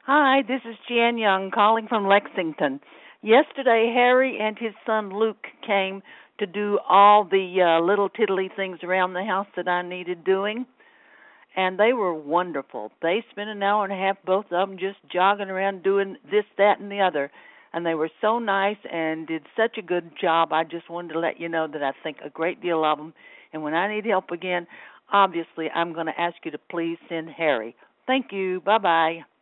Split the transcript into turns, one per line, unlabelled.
Hi, this is Jan Young calling from Lexington. Yesterday, Harry and his son Luke came to do all the little tiddly things around the house that I needed doing, and they were wonderful. They spent an hour and a half, both of them, just jogging around doing this, that, and the other, and they were so nice and did such a good job. I just wanted to let you know that I think a great deal of them, and when I need help again, obviously I'm going to ask you to please send Harry. Thank you. Bye-bye.